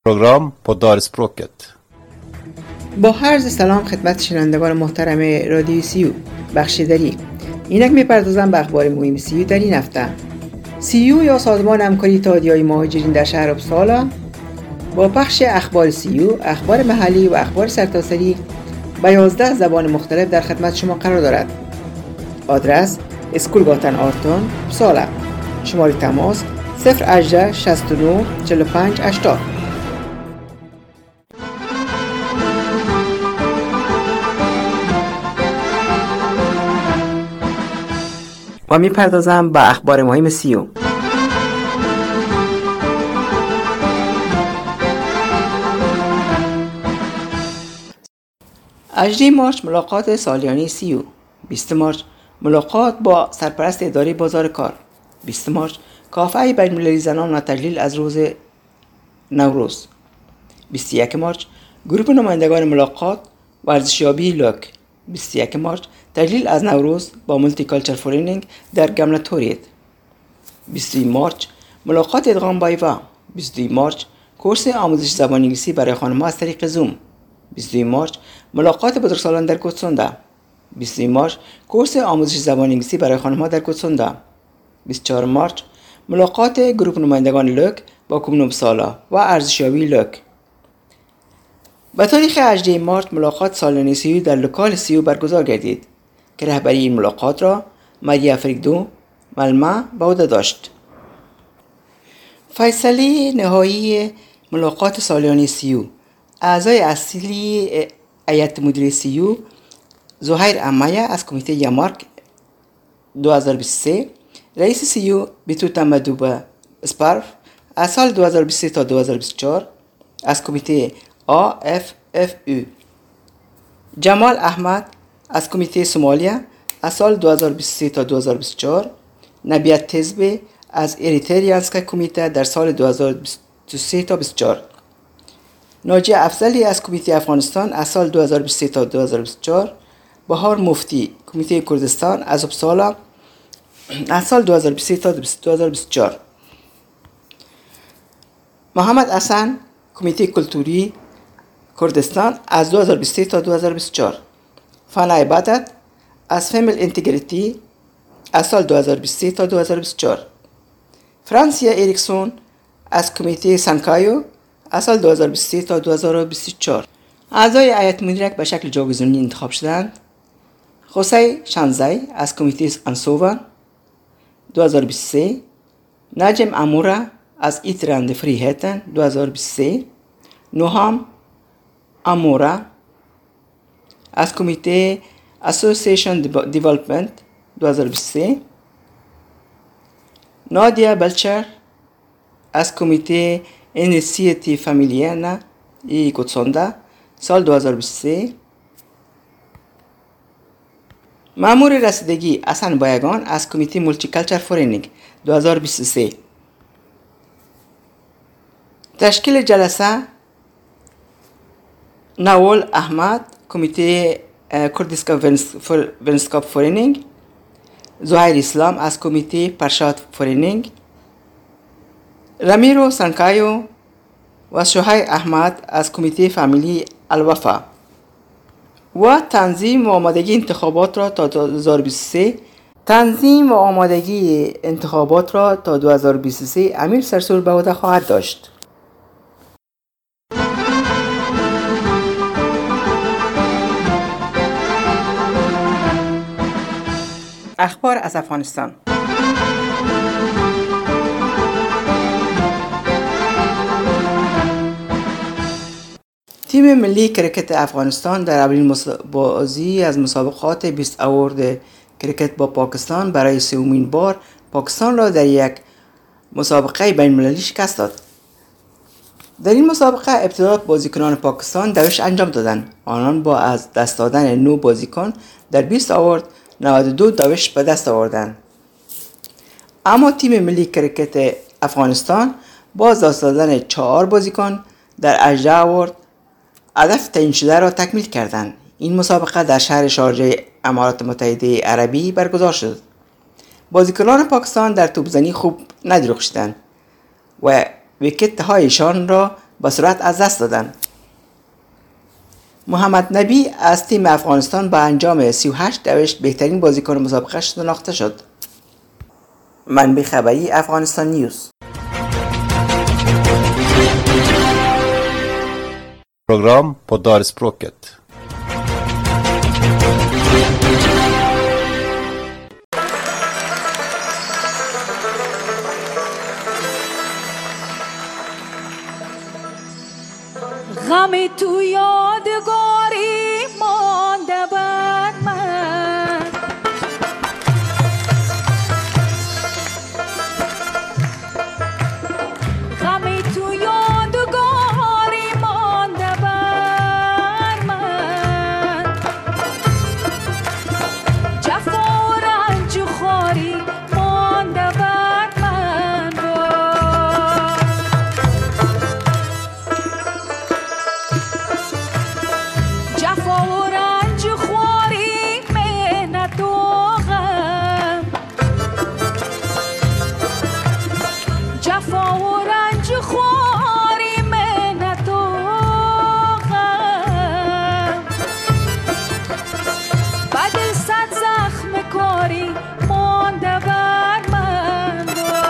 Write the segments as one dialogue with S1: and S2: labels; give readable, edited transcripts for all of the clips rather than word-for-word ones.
S1: program på Dalspråket.
S2: با عرض سلام خدمت شنوندگان محترم رادیو سیو بخشیداری. اینک میپردازم به اخبار مهم سیو در این هفته. سیو یا سازمان همکاری اتحادیه‌های مهاجرین در شهر اپسالا با پخش اخبار سیو، اخبار محلی و اخبار سرتاسری به 11 زبان مختلف در خدمت شما قرار دارد. آدرس اسکولگاتن آرتون اپسالا. شماره تماس 018 69 45 80. و میپردازم به اخبار مهم سیو. 18 مارچ ملاقات سالیانه سیو. 20 مارچ ملاقات با سرپرست اداره بازار کار. 20 مارچ کافه بین‌المللی زنان و تجلیل از روز نوروز. 21 مارچ گروه نمایندگان ملاقات ورزشیابی لوک. 21 مارچ تجلیل از نوروز با مولتی کالچر فورینینگ در گملتوریت. 22 مارچ ملاقات ادغام بایوا. 22 مارچ کورس آموزش زبان انگلیسی برای خانم‌ها از طریق زوم. 22 مارچ ملاقات بزرگسالان در گوتسوندا. 22 مارچ کورس آموزش زبان انگلیسی برای خانم‌ها در گوتسوندا. 24 مارچ ملاقات گروه نمایندگان لوک با کمون اپسالا و ارزشیابی لوک. به تاریخ 18 مارچ ملاقات سالیانه سیو در لوکال سیو برگزار گردید که رهبری این ملاقات را ماریا فریدو ملما به عهده داشت. فیصله نهایی ملاقات سالیانه سیو. اعضای اصلی هیئت مدیره سیو: زهیر امایه از کمیته یامارک 2023، رئیس سیو بیتوتا مدوبه اسپارف از سال 2023 تا 2024 از کمیته AFFU، جمال احمد از کمیته سومالیا از سال 2023 تا 2024، نبیت تزبه از اریتریانسکا کمیته در سال 2023 تا 24، ناجی افضلی از کمیته افغانستان از سال 2023 تا 2024، بهار مفتی کمیته کردستان از اپسالا از سال 2023 تا 2024، محمد حسن کمیته کلتوری کردستان از 2023 تا 2024، فانا عبادت از فیمل انتگریتی از سال 2023 تا 2024، فرانسیا اریکسون از کمیته سانکایو از سال 2023 تا 2024. اعضای هیئت مدیره به شکل جایگزینی انتخاب شدند: خوسی شانزای از کمیته انسووا 2023، نجم امورا از ایتراند فریهتن 2023، نوهام امورا از کمیته اسوسییشن دیولپمنت 2023، نادیا بلچر از کمیته اینیسیتی فامیلیانا ای گوتسوندا سال 2023، مأمور رسیدگی حسن بایگان از کمیته مولتی کالچر فورینینگ 2023. تشکیل جلسه: نوال احمد کمیته کردیسکا ونسکاپ فورینینگ، زهیر اسلام از کمیته پرشاد فورینینگ، رامیرو سانکایو و شوهای احمد از کمیته فامیلی الوفا. و تنظیم و آمادگی انتخابات را تا 2023 امیر سرسول به عهده خواهد داشت. اخبار از افغانستان. تیم ملی کرکت افغانستان در اولین بازی از مسابقات 20 اوورد کرکت با پاکستان برای سومین بار پاکستان را در یک مسابقه بین‌المللی شکست داد. در این مسابقه ابتدا بازیکنان پاکستان دوش انجام دادند. آنان با از دست دادن 9 بازیکن در 20 اوورد 92 دوش به دست آوردند. اما تیم ملی کرکت افغانستان با از دست دادن 4 بازیکن در 18 اوورد هدف تعیین شده را تکمیل کردند. این مسابقه در شهر شارجه امارات متحده عربی برگزار شد. بازیکنان پاکستان در توپزنی خوب ندرخشیدند و ویکت هایشان را با سرعت از دست دادند. محمد نبی از تیم افغانستان با انجام 38 دوش بهترین بازیکن مسابقه شناخته شد. منبع خبری افغانستان نیوز.
S1: Program på Darspråket.
S3: غمی تو یادگاری مانده بر من، غمی تو یادگاری مانده بر من، جفا و رنج و خواری مانده بر من جفا و رنج و خواری مهنت و غم، جفا و رنج و خواری مهنت و غم، بعد صد زخم کاری مانده بر من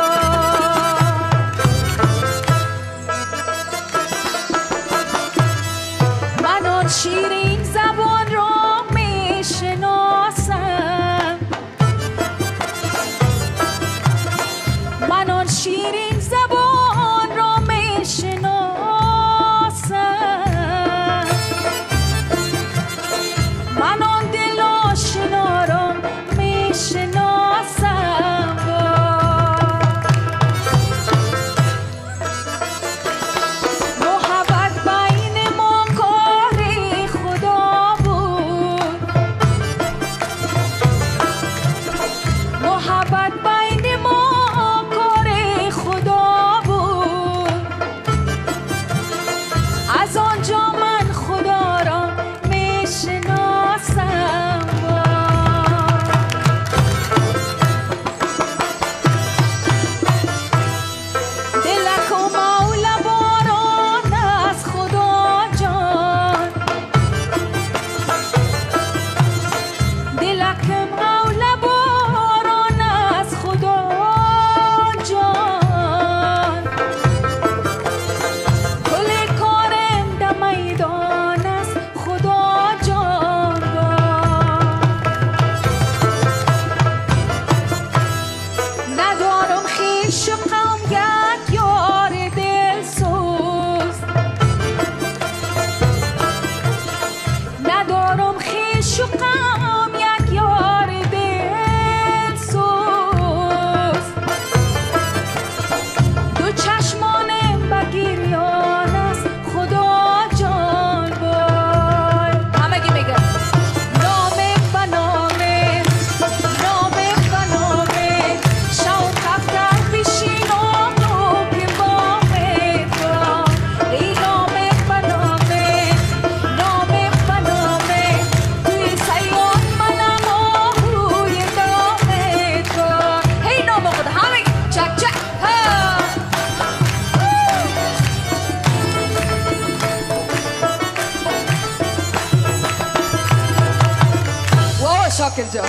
S3: من آن شیرین زبان را می شناسم، من آن شیرین زبان را می شناسم، من آن دل آشنا را می شناسم. محبت بین ما کار خدا بود، محبت بین ما کار خدا بود، از آنجا من خدا را می شناسم. دلک و مولا باران از خدا جان، دلک مولا باران از خدا جان، کل کارم در میدان است خدا جان. ندارم خویش و قوم یک یار دلسوز، ندارم خویش و قوم یک یار دلسوز، دو چشمانم به گریان است خدا جان. وای همگی میگه نامه به نامه، نامه به نامه، شوق افتر بشینم رو که بامه تو، ای نامه به نامه، نامه به نامه، توی سیان منم آهوی دامه تو. هی نامه خود همگی چک چک ها. وای شاکر جان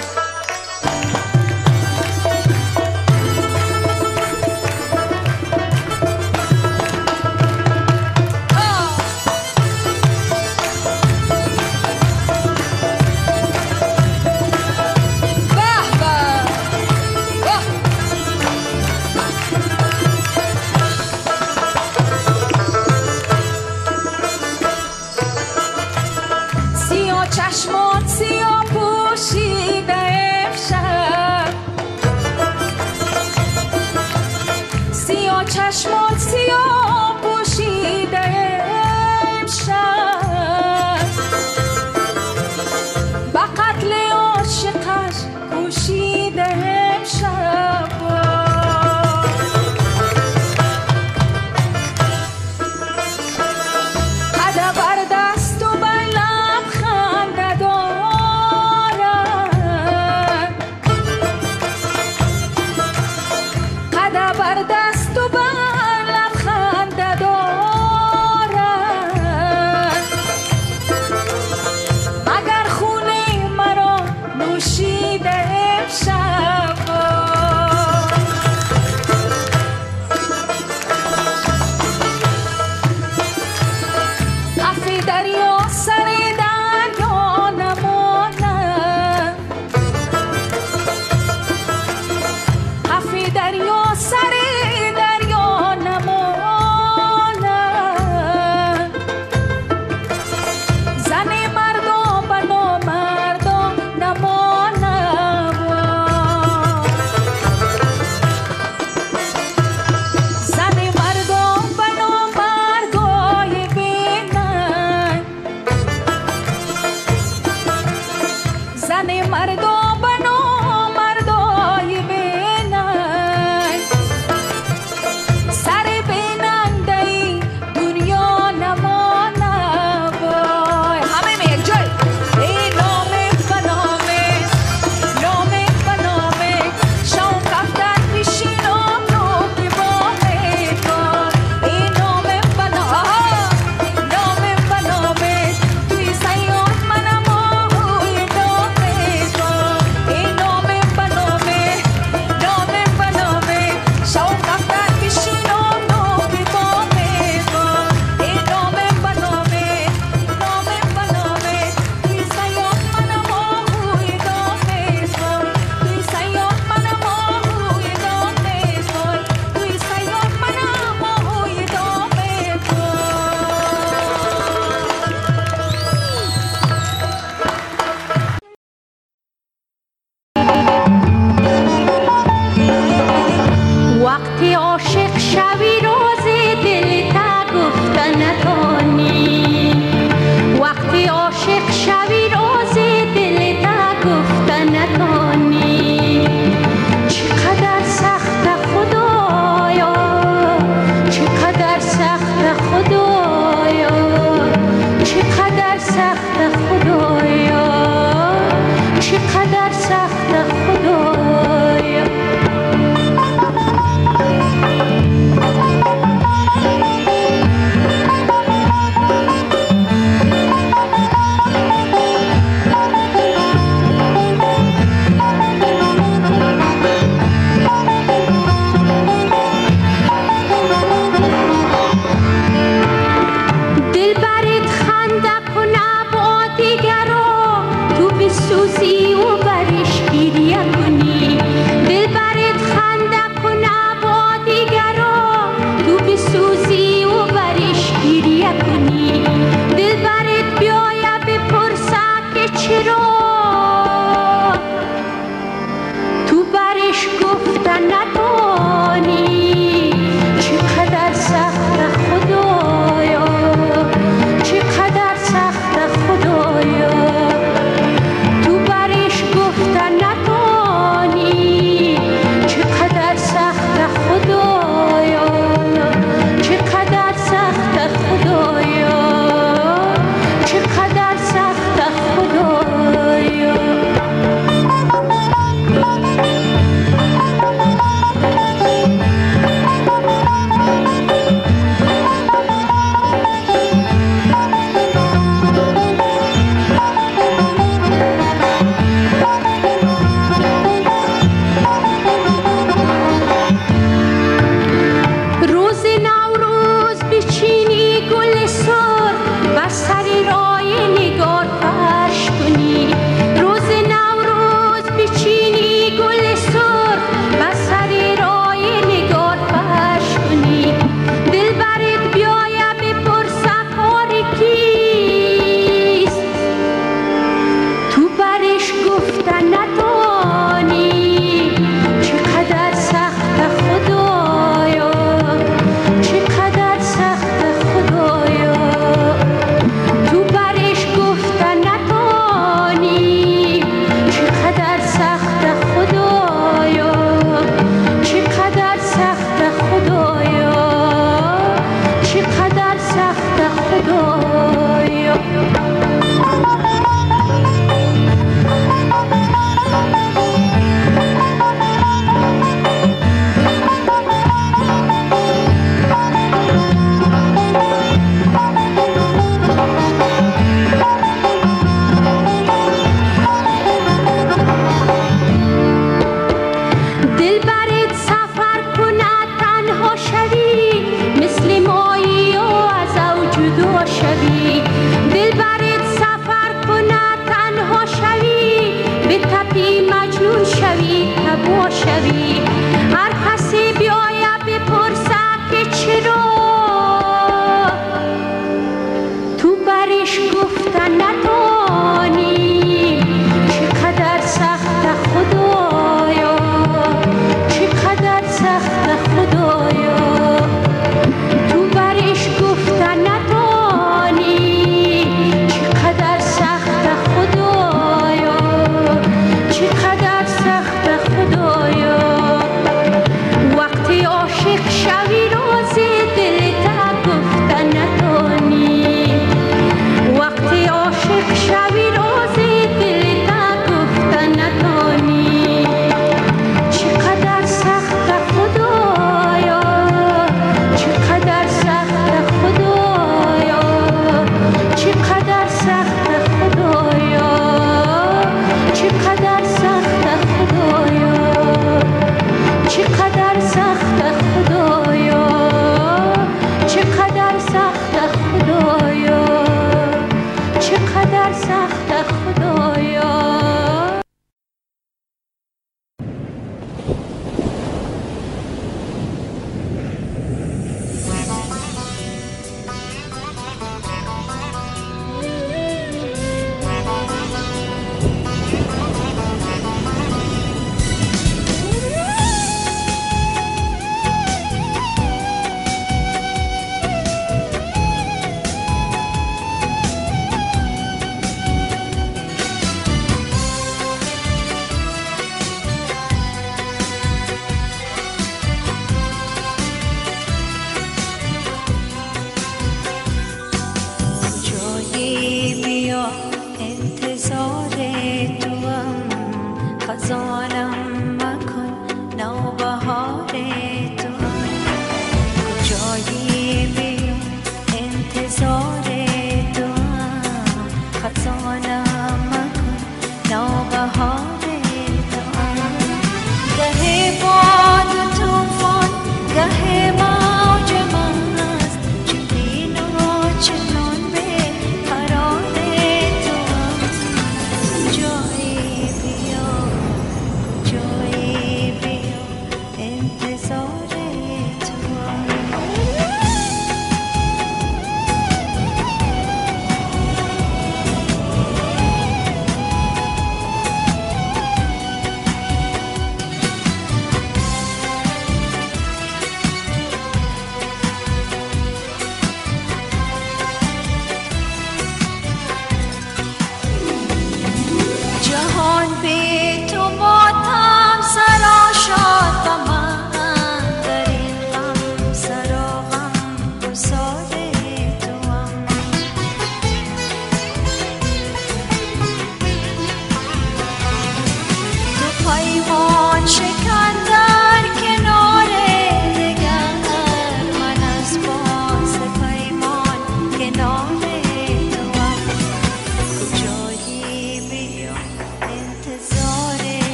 S3: سیاه چشمان سیاه پوشیده
S4: کنی. دلبرت بیاید بپرسه که چرا تو برش گفتن ندانی. چقدر سخت خدایا، چقدر سخت خدایا، تو برش گفتن ندانی. چقدر سخت خدایا، چقدر سخت خدایا، چقدر سخت خدایا. روز نوروز بچینی گل سرخ بر سر رای نگار فرش کنی. روز نوروز بچینی گل سرخ بر سر رای نگار فرش کنی. دلبرت بیاید بپرسه کار کیست، تو برش گفتن ندانی. چقدر سخت خدایا، چقدر سخت خدایا، تو برش گفتن ندانی. چقدر سخت خدایا، چقدر سخت خدایا، چقدر سخت خدایا. دلبرت سفر کند تنها شوی، مثل مایی و از او جدا شوی. دلبرت سفر کند تنها شوی، به تپی مجنون شوی، تباه شوی. هر کسی بیاید بپرسه که چرا تو برش گفتن ندانی. چقدر سخت خدایا، چقدر سخت خدایا، تو برش گفتن ندانی. چقدر سخت خدایا، چقدر سخت خدایا. وقتی عاشق شوی راز دلت گفتن ندانی. وقتی عاشق شوی راز دلت گفتن ندانی. چقدر سخت خدایا، چقدر سخت خدایا، چقدر سخت خدایا، چقدر سخت خدایا، چقدر سخت خدایا، چقدر سخت خدایا، چقدر سخت خدایا. جایی بیا انتظار توام، خزانم مکن نوبهار توام. جایی بیا انتظار توام، خزانم مکن نوبهار توام. گه باد و طوفان، گه موج من است، چنین و چنان به قرار توام. جایی بیا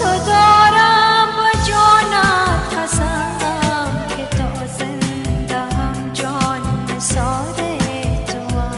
S3: تو دارم با جانت قسم که تا زنده هم جان نثار توام.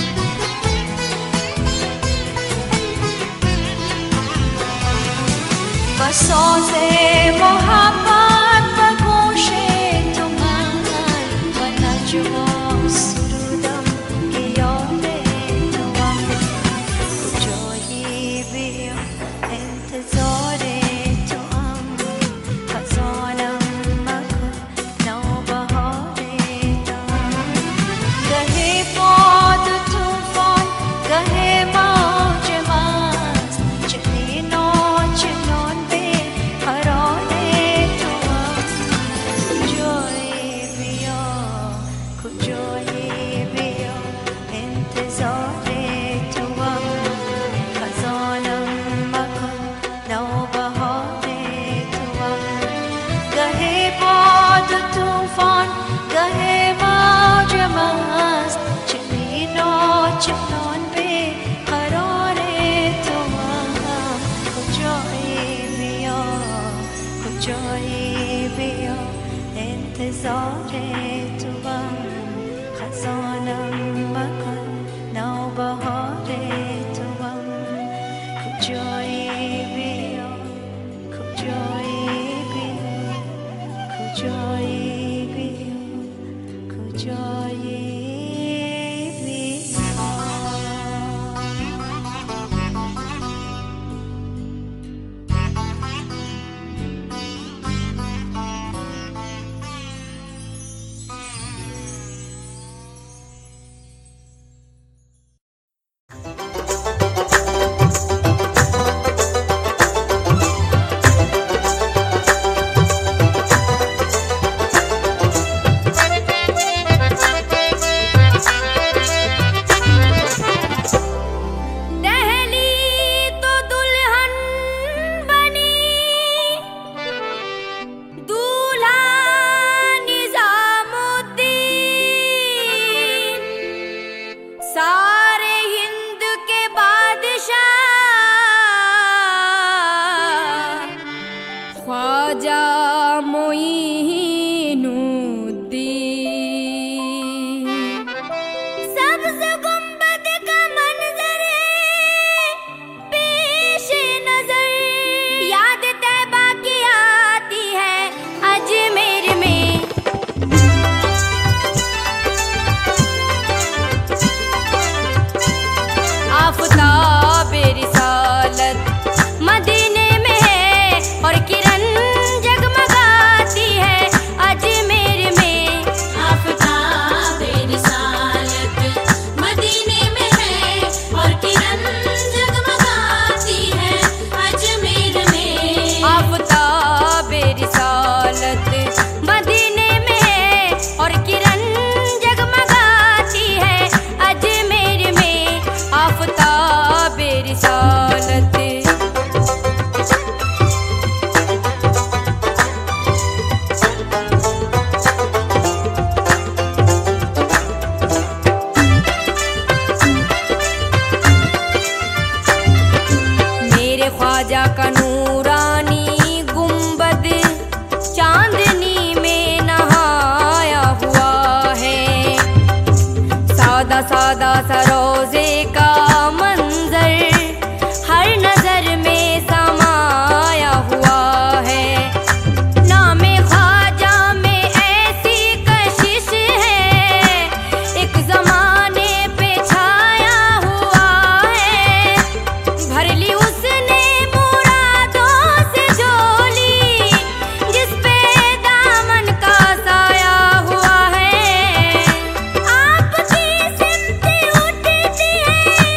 S3: با ساز محبت و گوش تو من و نجوا سرودم که یاد توام. کجایی بیا انتظار توام، خزانم مکن نوبهار توام. گه باد و طوفان گه موج مست، چنین و چنان به قرار توام. کجایی بیا کجایی بیا انتظار توام، خزانم مکن نوبهار توام. گه باد و طوفان گه موج مست، چنین و چنان به قرار توام. کجایی بیا کجایی بیا انتظار توام، خزانم مکن نوبهار توام. کجایی بیا کجایی بیا کجایی بیا کجایی بیا.
S4: दहली तो दुल्हन बनी, दूल्हा निजामुद्दीन, सारे हिंद के बादशाह ख्वाजा मोइनुद्दीन। सब्ज़ गुंबद का मंजर पेश नजर, याद तैबा की आती है अजमेर में। आफताब रिसालत मदीने में है और किरण जगमगाती है अजमेर में। आफताब रिसालत मदीने में है और किरण जगमगाती है अजमेर में। आफताब रिसालत मदीने में है और किरण जगमगाती है अजमेर में। आफताब रिसालत। मेरे ख्वाजा का नूरानी गुंबद चांदनी में नहाया हुआ है। सादा सादा सा रोजे का मंजर हर नजर में समाया हुआ है। नामे ख्वाजा में ऐसी कशिश है, एक जमाने पे छाया हुआ है। भर ली उसने मुरादों से झोली, जिस पे दामन का साया हुआ है। आपकी सिमत उठती है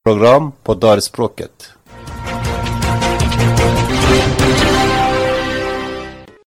S1: Program på Darspråket.